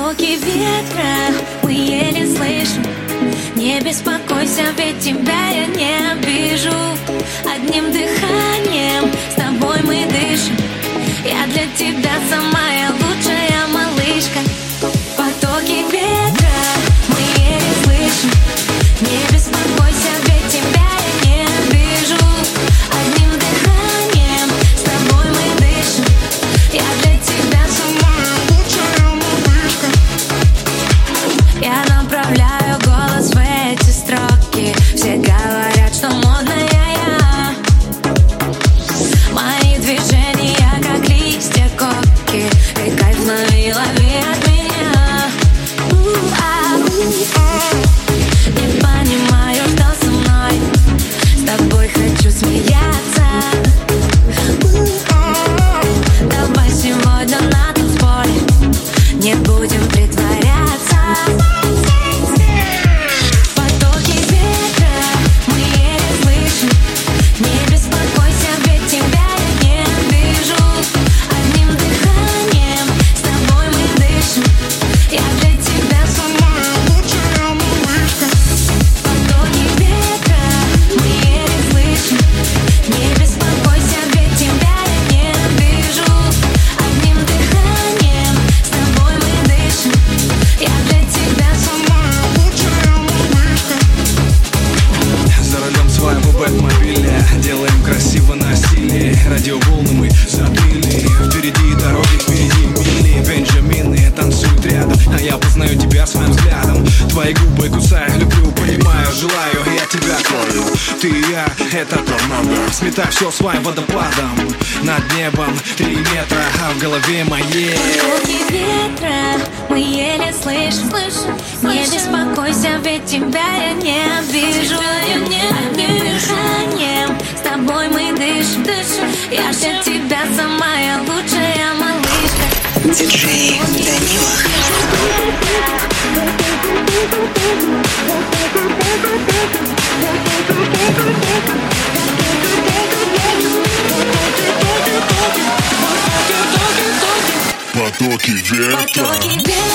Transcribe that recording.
Потоки ветра мы еле слышим. Не беспокойся, ведь тебя я не обижу. Одним дыханием с тобой мы дышим. Я для тебя самая лучшая малышка. Потоки ветра мы еле слышим. Не беспокойся, ведь тебя я не обижу. Одним дыханием с тобой мы дышим. Я для тебя самая лучшая малышка. Я направляю голос в эти строки. Все говорят, что модная я. Мои движения как листья коки. И кайф лови, лови от меня. Не понимаю, что со мной. С тобой хочу смеяться. Давай сегодня на танцполе не будем притворяться. Потоки ветра мы еле слышим. Не беспокойся, ведь тебя я не обижу. Одним дыханием с тобой мы дышим. Я для тебя самая лучшая малышка. Потоки ветра мы еле слышим. Не беспокойся, ведь тебя я не обижу. Одним дыханием с тобой мы дышим. Я для тебя самая лучшая малышка. За рулем своего бэт-мобиля делаем красиво на стиле. Радиоволны мы забили. Впереди дороги, впереди мили. Бенджамины танцуют рядом, а я познаю тебя своим взглядом. Твои губы кусаю, люблю, понимаю, желаю. Я тебя крою, ты и я, это торнадо. Сметай все своим водопадом. Над небом 3 метра, а в голове моей. Потоки ветра мы еле слышим. Не беспокойся, ведь тебя я не обижу. Одним дыханием с тобой мы дышим. Я для тебя самая лучшая малышка. Диджей Данила. Потоки ветра. Потоки ветра